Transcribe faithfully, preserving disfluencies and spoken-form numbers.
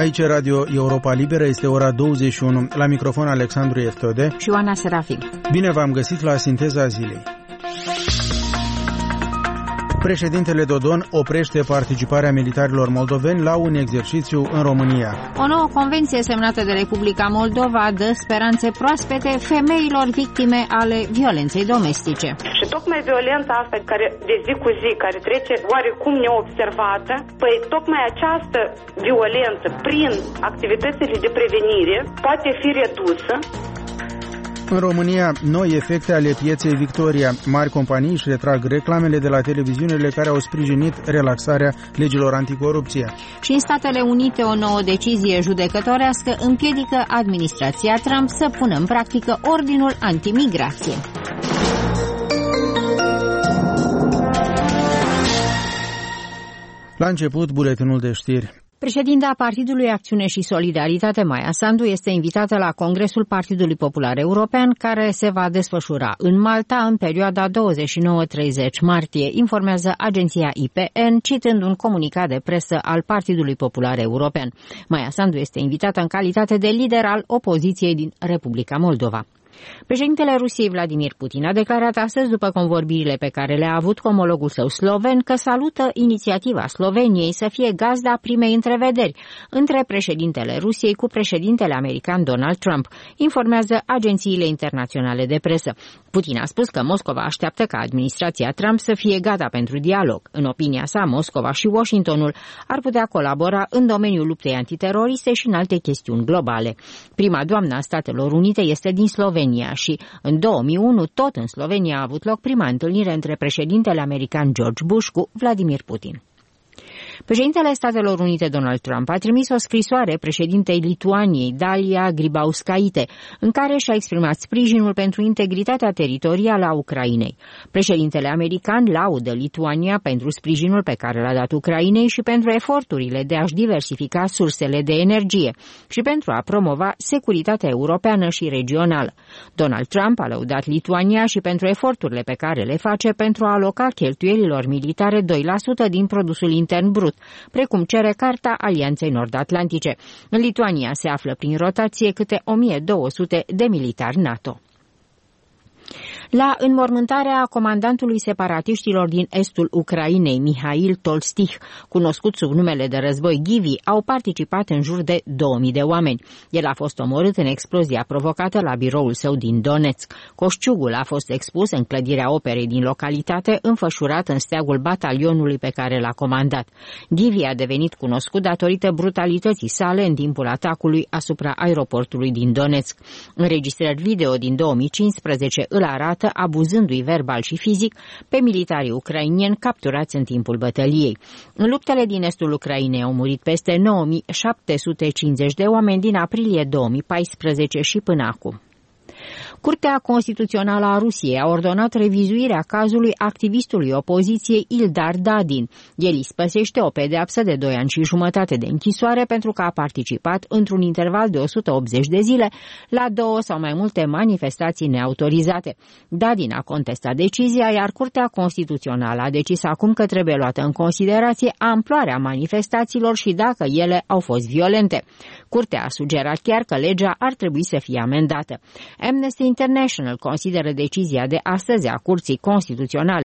Aici Radio Europa Liberă, este ora douăzeci și unu. La microfon Alexandru Eftode și Oana Serafim. Bine v-am găsit la Sinteza Zilei. Președintele Dodon oprește participarea militarilor moldoveni la un exercițiu în România. O nouă convenție semnată de Republica Moldova dă speranțe proaspete femeilor victime ale violenței domestice. Și tocmai violența asta care de zi cu zi, care trece oarecum neobservată, păi tocmai această violență prin activitățile de prevenire poate fi redusă. În România, noi efecte ale pieței Victoria. Mari companii își retrag reclamele de la televiziunile care au sprijinit relaxarea legilor anticorupție. Și în Statele Unite, o nouă decizie judecătorească împiedică administrația Trump să pună în practică ordinul antimigrație. La început, buletinul de știri. Președinta Partidului Acțiune și Solidaritate, Maia Sandu, este invitată la Congresul Partidului Popular European, care se va desfășura în Malta în perioada douăzeci și nouă treizeci martie, informează agenția I P N, citând un comunicat de presă al Partidului Popular European. Maia Sandu este invitată în calitate de lider al opoziției din Republica Moldova. Președintele Rusiei Vladimir Putin a declarat astăzi, după convorbirile pe care le-a avut cu omologul său sloven, că salută inițiativa Sloveniei să fie gazda primei întrevederi între președintele Rusiei cu președintele american Donald Trump, informează agențiile internaționale de presă. Putin a spus că Moscova așteaptă ca administrația Trump să fie gata pentru dialog. În opinia sa, Moscova și Washingtonul ar putea colabora în domeniul luptei antiteroriste și în alte chestiuni globale. Prima doamnă a Statelor Unite este din Slovenia și în două mii unu, tot în Slovenia, a avut loc prima întâlnire între președintele american George Bush cu Vladimir Putin. Președintele Statelor Unite Donald Trump a trimis o scrisoare președintei Lituaniei, Dalia Grybauskaite, în care și-a exprimat sprijinul pentru integritatea teritorială a Ucrainei. Președintele american laudă Lituania pentru sprijinul pe care l-a dat Ucrainei și pentru eforturile de a-și diversifica sursele de energie și pentru a promova securitatea europeană și regională. Donald Trump a lăudat Lituania și pentru eforturile pe care le face pentru a aloca cheltuielilor militare doi la sută din produsul intern brut, precum cere Carta Alianței Nord-Atlantice. În Lituania se află prin rotație câte o mie două sute de militari NATO. La înmormântarea comandantului separatiștilor din estul Ucrainei, Mihail Tolstih, cunoscut sub numele de război Givi, au participat în jur de două mii de oameni. El a fost omorât în explozia provocată la biroul său din Donetsk. Coșciugul a fost expus în clădirea operei din localitate, înfășurat în steagul batalionului pe care l-a comandat. Givi a devenit cunoscut datorită brutalității sale în timpul atacului asupra aeroportului din Donetsk. Înregistrări video din două mii cincisprezece îl arată abuzându-i verbal și fizic pe militarii ucraineni capturați în timpul bătăliei. În luptele din estul Ucrainei au murit peste nouă mii șapte sute cincizeci de oameni din aprilie două mii paisprezece și până acum. Curtea Constituțională a Rusiei a ordonat revizuirea cazului activistului opoziției Ildar Dadin. El îi spăsește o pedeapsă de doi ani și jumătate de închisoare pentru că a participat într-un interval de o sută optzeci de zile la două sau mai multe manifestații neautorizate. Dadin a contestat decizia, iar Curtea Constituțională a decis acum că trebuie luată în considerație amploarea manifestațiilor și dacă ele au fost violente. Curtea a sugerat chiar că legea ar trebui să fie amendată. Amnesty International consideră decizia de astăzi a Curții Constituționale